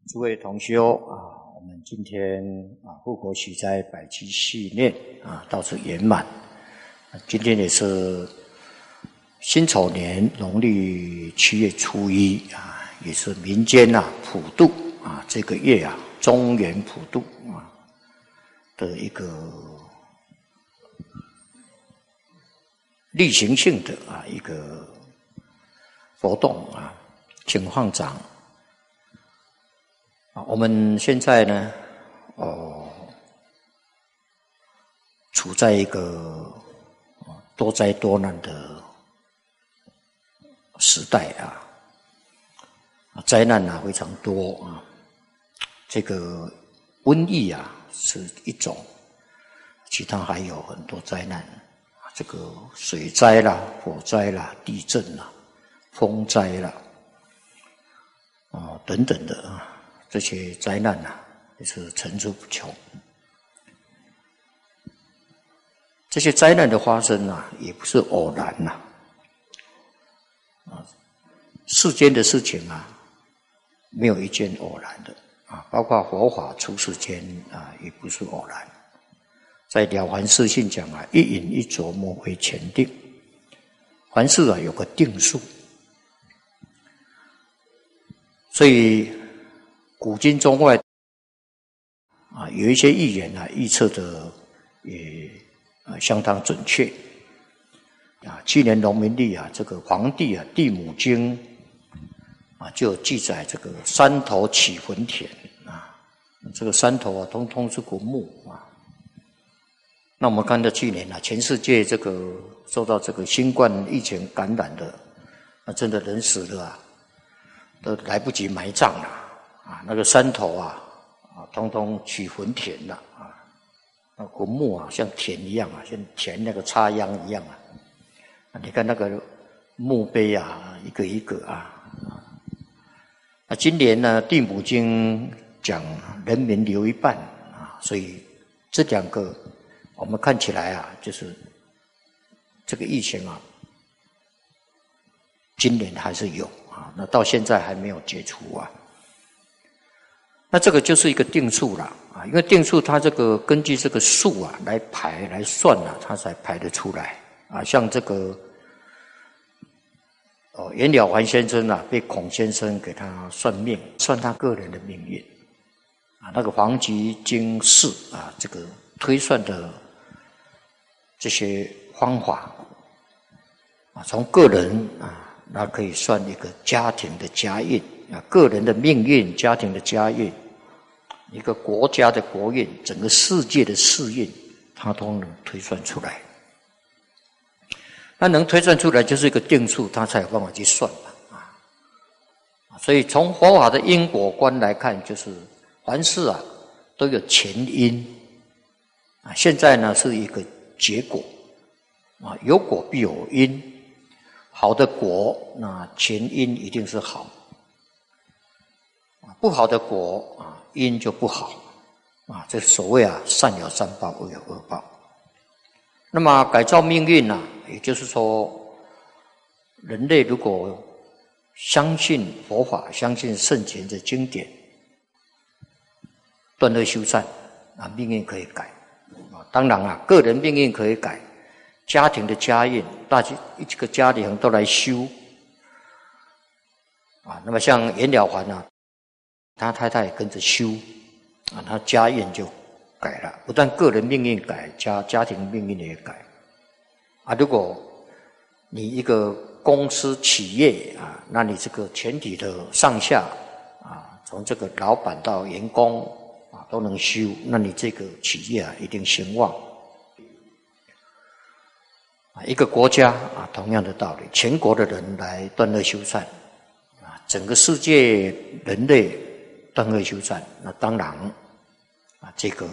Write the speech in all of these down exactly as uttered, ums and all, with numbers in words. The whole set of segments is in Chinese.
诸位同修啊，我们今天啊护国息灾百期系列啊到此圆满。今天也是辛丑年农历七月初一啊，也是民间啊普渡啊这个月啊中元普渡啊的一个例行性的啊一个活动啊，请放掌。啊，我们现在呢，哦，处在一个多灾多难的时代啊，灾难啊非常多啊。这个瘟疫啊是一种，其他还有很多灾难，这个水灾啦、火灾啦、地震啦、风灾啦，啊等等的啊。这些灾难啊，也是层出不穷。这些灾难的发生啊，也不是偶然呐、啊。啊，世间的事情啊，没有一件偶然的啊，包括佛法出世间啊，也不是偶然。在《了凡四训》讲啊，一饮一啄，莫非前定。凡事啊，有个定数，所以。古今中外啊，有一些预言啊，预测的也啊相当准确啊。去年农民历啊，这个皇帝啊《地母经》啊就记载这个山头起坟田啊，这个山头啊，通通是古墓啊。那我们看到去年啊，全世界这个受到这个新冠疫情感染的，啊，真的人死了啊，都来不及埋葬了。啊，那个山头啊，啊，通通起坟田了啊，那坟墓啊，像田一样啊，像田那个插秧一样啊。啊你看那个墓碑啊，一个一个啊。啊，今年呢，《地母经》讲人民留一半啊，所以这两个我们看起来啊，就是这个疫情啊，今年还是有啊，那到现在还没有解除啊。那这个就是一个定数了啊，因为定数它这个根据这个数啊来排来算啊，它才排得出来啊。像这个哦，袁了凡先生啊，被孔先生给他算命，算他个人的命运啊。那个黄极经世啊，这个推算的这些方法啊，从个人啊，那可以算一个家庭的家运啊，个人的命运、家庭的家运。一个国家的国运，整个世界的世运，它都能推算出来。那能推算出来，就是一个定数，它才有办法去算嘛啊。所以从佛法的因果观来看，就是凡事啊都有前因啊。现在呢是一个结果啊，有果必有因，好的果，那前因一定是好。不好的果啊，因就不好啊。这所谓啊，善有善报，恶有恶报。那么改造命运呢、啊，也就是说，人类如果相信佛法，相信圣贤的经典，断恶修善啊，命运可以改啊。当然啊，个人命运可以改，家庭的家运，大家一个家庭都来修啊。那么像袁了凡啊。他太太也跟着修啊，他家运就改了，不但个人命运改，家家庭命运也改啊。如果你一个公司企业啊，那你这个全体的上下啊，从这个老板到员工啊都能修，那你这个企业啊一定兴旺啊。一个国家啊，同样的道理，全国的人来断恶修善啊，整个世界人类。断恶修善，那当然啊，这个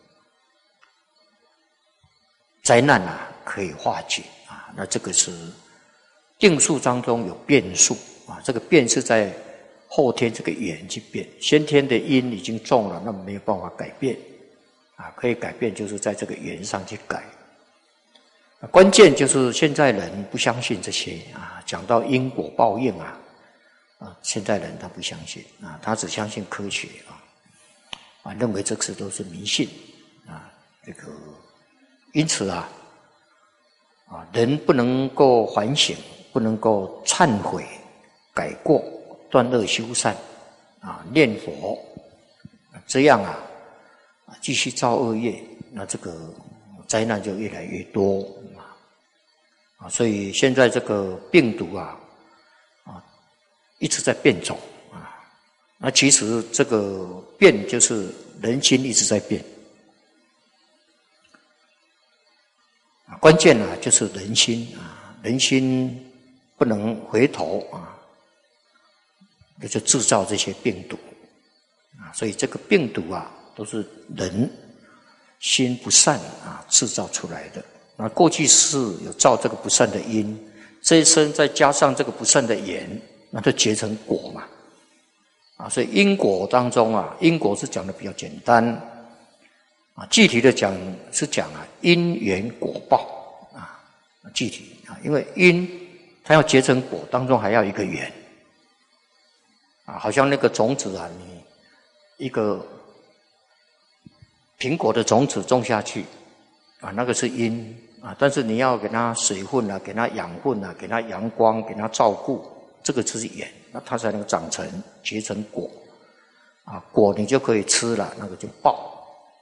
灾难啊可以化解啊。那这个是定数当中有变数啊，这个变是在后天这个缘去变，先天的因已经中了，那没有办法改变啊。可以改变就是在这个缘上去改。关键就是现在人不相信这些啊，讲到因果报应啊。 啊，现代人他不相信啊，他只相信科学啊，啊，认为这次都是迷信啊，这个因此啊，啊，人不能够反省，不能够忏悔、改过、断恶修善啊，念佛，这样啊，继续造恶业，那这个灾难就越来越多啊，啊，所以现在这个病毒啊。一直在变种啊，那其实这个变就是人心一直在变，啊，关键呢、啊、就是人心啊，人心不能回头啊，那就制造这些病毒啊，所以这个病毒啊都是人心不善啊制造出来的。那过去是有造这个不善的因，这一生再加上这个不善的缘。那就结成果嘛，啊，所以因果当中啊，因果是讲的比较简单，啊，具体的讲是讲啊因缘果报啊，具体啊，因为因它要结成果，当中还要一个缘，啊，好像那个种子啊，你一个苹果的种子种下去，啊，那个是因啊，但是你要给它水分啊，给它养分啊，给它阳光，给它照顾。这个就是缘，那它才能长成结成果，啊，果你就可以吃了，那个就报。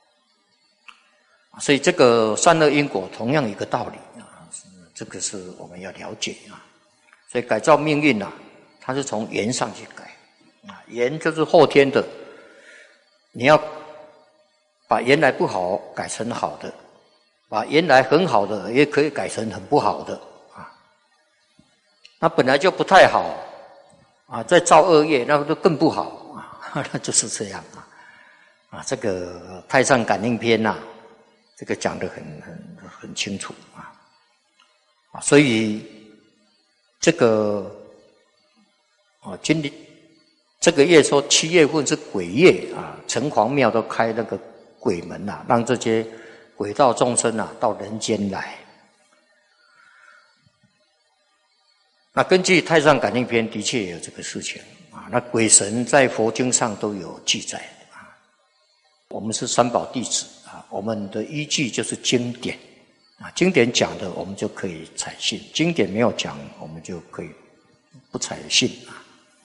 所以这个善恶因果同样一个道理啊，这个是我们要了解啊。所以改造命运啊，它是从缘上去改啊，缘就是后天的，你要把原来不好改成好的，把原来很好的也可以改成很不好的。那本来就不太好啊，再造恶业，那就更不好啊，那就是这样啊。啊，这个《太上感应篇》呐、啊，这个讲得很很很清楚啊。啊，所以这个啊，今年这个月说七月份是鬼月啊，城隍庙都开那个鬼门呐、啊，让这些鬼道众生啊到人间来。那根据《太上感应篇》的确有这个事情啊，那鬼神在佛经上都有记载啊。我们是三宝弟子啊，我们的依据就是经典啊，经典讲的我们就可以采信，经典没有讲我们就可以不采信啊。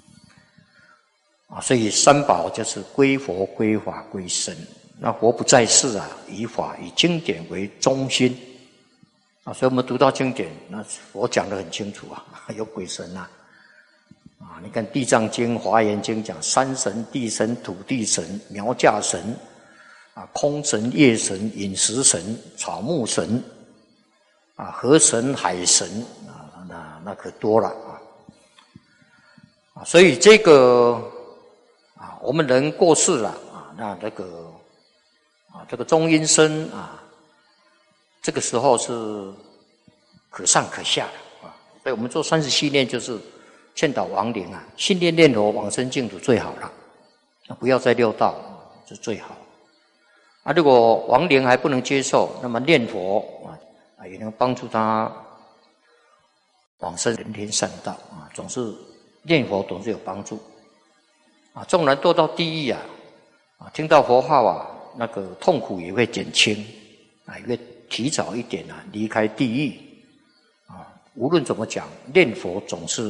啊，所以三宝就是归佛、归法、归僧。那佛不在世啊，以法以经典为中心。啊，所以我们读到经典，那佛讲得很清楚啊，有鬼神啊，啊，你看《地藏经》《华严经》讲山神、地神、土地神、苗架神，啊，空神、夜神、饮食神、草木神，啊，河神、海神，啊，那那可多了啊，啊，所以这个啊，我们人过世了啊，那这个啊，这个中阴身啊。这个时候是可上可下的啊，所以我们做三十七念就是劝导亡灵啊，信念念佛往生净土最好了，那不要再六道是最好。啊，如果亡灵还不能接受，那么念佛啊，也能帮助他往生人天善道啊，总是念佛总是有帮助啊。纵然堕到地狱啊，啊，听到佛号啊，那个痛苦也会减轻啊，因为提早一点啊，离开地狱啊！无论怎么讲，念佛总是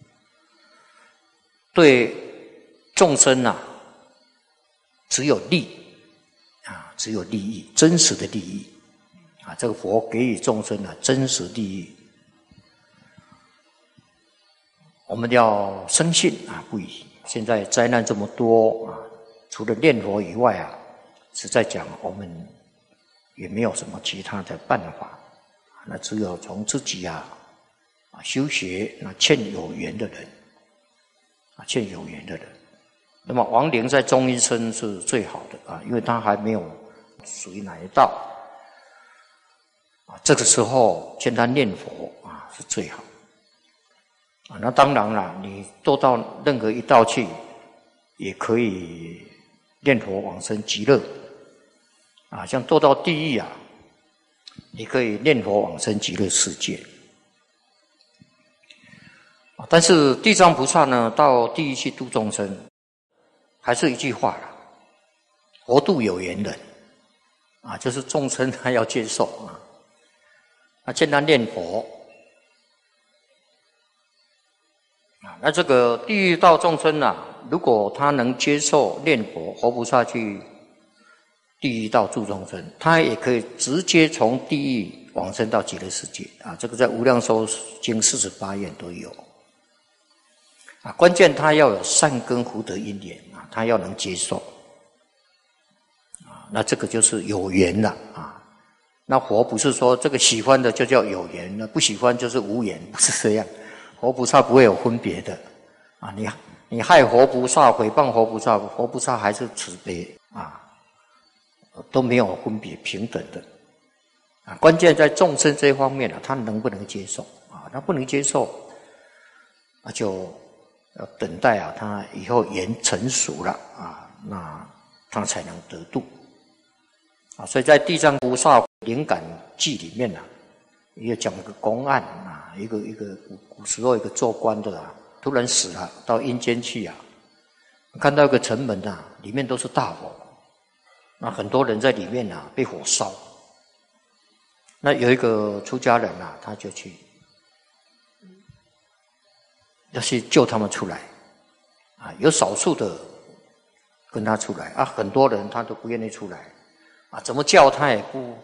对众生啊，只有利啊，只有利益，真实的利益啊！这个佛给予众生啊，真实利益，我们要深信啊，不疑。现在灾难这么多啊，除了念佛以外啊，实在讲我们也没有什么其他的办法，那只有从自己啊啊修学，那欠有缘的人啊，欠有缘的人。那么亡灵在中阴身是最好的啊，因为他还没有属于哪一道啊，这个时候劝他念佛啊是最好啊。那当然了，你堕到任何一道去，也可以念佛往生极乐。啊，像堕到地狱啊，你可以念佛往生极乐世界。 但是地藏菩萨呢，到地狱去度众生，还是一句话啦：佛度有缘人啊，就是众生他要接受啊。那见他念佛啊，那这个地狱道众生啊，如果他能接受念佛，佛菩萨去地狱道度众生，他也可以直接从地狱往生到极乐世界啊。这个在《无量寿经》四十八愿都有啊。关键他要有善根福德因缘啊，他要能接受啊，那这个就是有缘了啊。那佛不是说这个喜欢的就叫有缘，那不喜欢就是无缘，不是这样。佛菩萨不会有分别的啊！你你害佛菩萨，诽谤佛菩萨，佛菩萨还是慈悲啊，都没有分别，平等的啊。关键在众生这一方面啊，他能不能接受啊？他不能接受，那就要等待啊，他以后缘成熟了啊，那他才能得度啊。所以在地藏菩萨灵感记里面啊，也讲了个公案啊，一个一个古古时候一个做官的啊，突然死了，到阴间去啊，看到一个城门啊，里面都是大火，那很多人在里面啊被火烧，那有一个出家人啊，他就去要去救他们出来啊，有少数的跟他出来啊，很多人他都不愿意出来啊，怎么叫他也不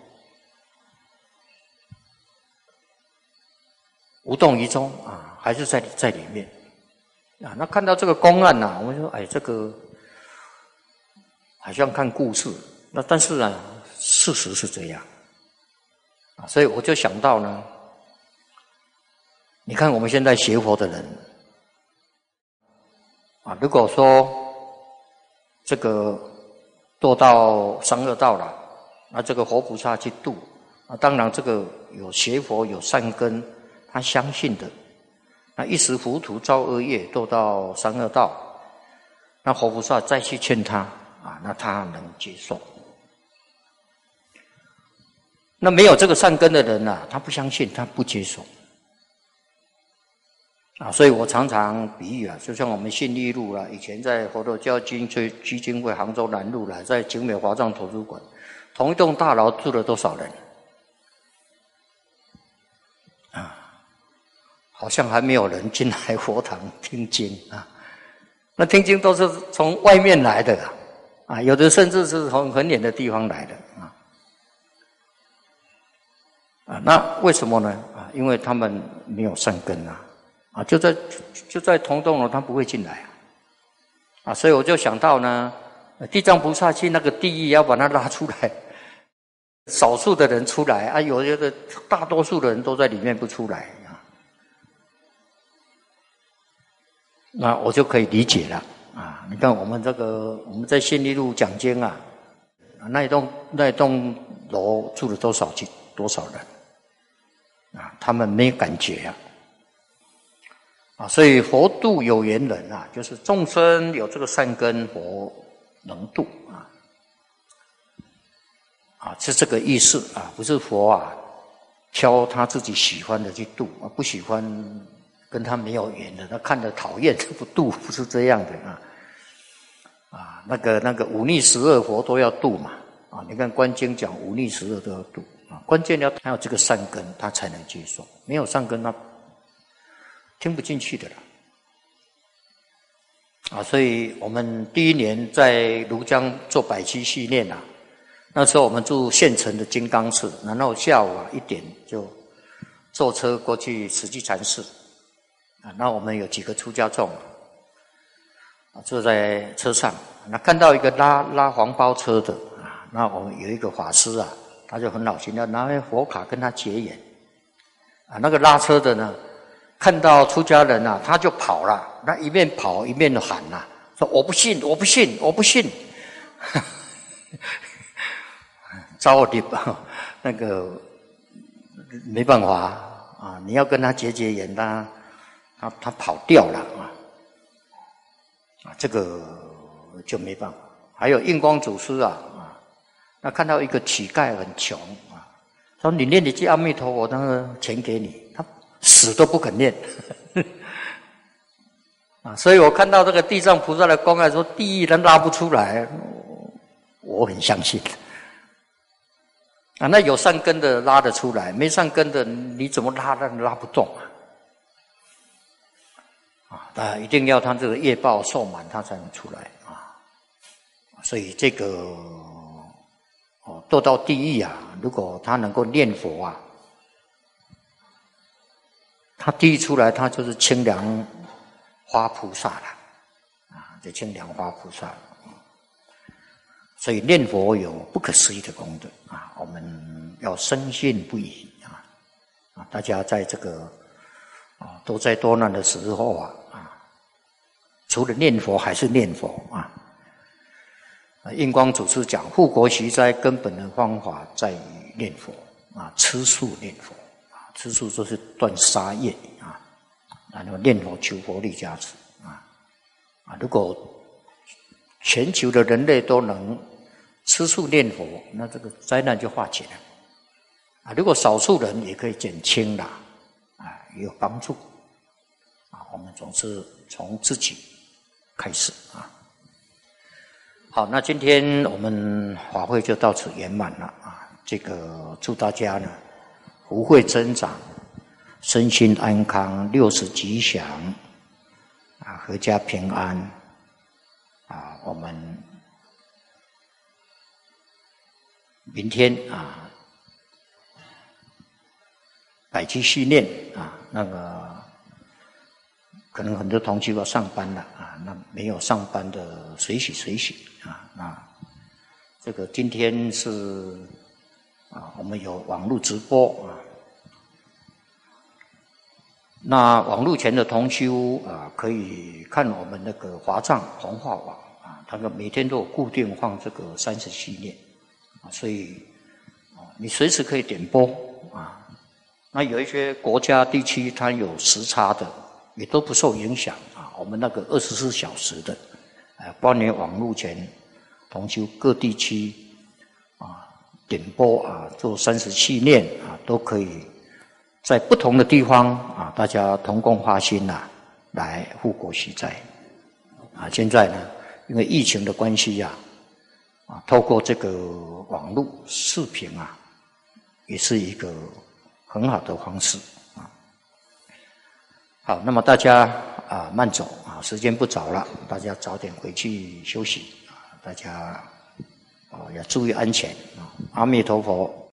无动于衷啊，还是在在里面啊。那看到这个公案呐、啊，我们说，哎，这个好像看故事，那但是啊，事实是这样啊，所以我就想到呢，你看我们现在学佛的人啊，如果说这个堕到三恶道了，那这个佛菩萨去度啊，当然这个有学佛有善根。他相信的，那一时糊涂造恶业，堕到三恶道，那佛菩萨再去劝他啊，那他能接受。那没有这个善根的人啊，他不相信，他不接受啊。所以我常常比喻啊，就像我们信义路啦，以前在佛陀教经最基金会杭州南路啦，在景美华藏图书馆，同一栋大楼住了多少人？好像还没有人进来佛堂听经啊，那听经都是从外面来的啊，啊，有的甚至是从很远的地方来的啊，啊，那为什么呢？啊，因为他们没有善根啊，啊，就在就在同栋楼，他不会进来啊，啊，所以我就想到呢，地藏菩萨去那个地狱要把他拉出来，少数的人出来啊，有的大多数的人都在里面不出来。那我就可以理解了啊！你看我们这个我们在信义路讲经啊，那一栋那一栋楼住了多少几多少人啊？他们没感觉啊！啊，所以佛度有缘人啊，就是众生有这个善根，佛能度啊！啊，是这个意思啊，不是佛啊挑他自己喜欢的去度啊，不喜欢。跟他没有缘的，他看着讨厌不度，不是这样的啊！啊，那个那个五逆十恶佛都要度嘛！啊，你看观经讲五逆十恶都要度啊，关键要他有这个善根，他才能接受。没有善根，他听不进去的啦！啊，所以我们第一年在庐江做百期训练啊，那时候我们住县城的金刚寺，然后下午啊一点就坐车过去慈济禅寺。啊，那我们有几个出家众啊，坐在车上，那看到一个拉拉黄包车的啊，那我们有一个法师啊，他就很好心要拿佛卡跟他结缘啊。那个拉车的呢，看到出家人啊，他就跑了，那一面跑一面喊呐、啊，说我不信，我不信，我不信，招你吧，那个没办法啊，你要跟他结结缘，他。他他跑掉了啊！啊，这个就没办法。还有印光祖师啊啊，那看到一个乞丐很穷啊，说你念你句阿弥陀佛，那个钱给你，他死都不肯念。 啊，所以我看到这个地藏菩萨的公案说地狱人拉不出来，我很相信。啊，那有善根的拉得出来，没善根的你怎么拉都拉不动啊！啊，大家一定要他这个业报受满，他才能出来啊。所以这个哦，堕到地狱啊，如果他能够念佛啊，他地狱出来，他就是清凉花菩萨了啊，这清凉花菩萨。所以念佛有不可思议的功德啊，我们要深信不疑啊！啊，大家在这个啊都在多难的时候啊啊，除了念佛还是念佛啊！印光祖师讲，护国息灾根本的方法在于念佛啊，吃素念佛啊，吃素就是断杀业啊，然后念佛求佛力加持啊啊！如果全球的人类都能吃素念佛，那这个灾难就化解了啊！如果少数人也可以减轻啦，啊，也有帮助啊！我们总是从自己开始啊。好，那今天我们法会就到此圆满了啊！这个祝大家呢福慧增长，身心安康，六十吉祥啊，阖家平安啊！我们明天啊，百期续念啊，那个可能很多同学要上班了啊，那没有上班的随喜随喜啊。那这个今天是啊，我们有网络直播啊，那网络前的同修啊，可以看我们那个华藏弘化网啊，他们每天都有固定放这个三十系列啊，所以啊，你随时可以点播啊。那有一些国家地区它有时差的，也都不受影响啊。我们那个二十四小时的，呃，关于网络前同修各地区啊点播啊，做三十系列啊，都可以。在不同的地方啊，大家同共发心呐、啊，来护国息灾啊。现在呢，因为疫情的关系呀、啊，啊，透过这个网络视频啊，也是一个很好的方式啊。好，那么大家啊慢走啊，时间不早了，大家早点回去休息啊。大家啊要注意安全啊。阿弥陀佛。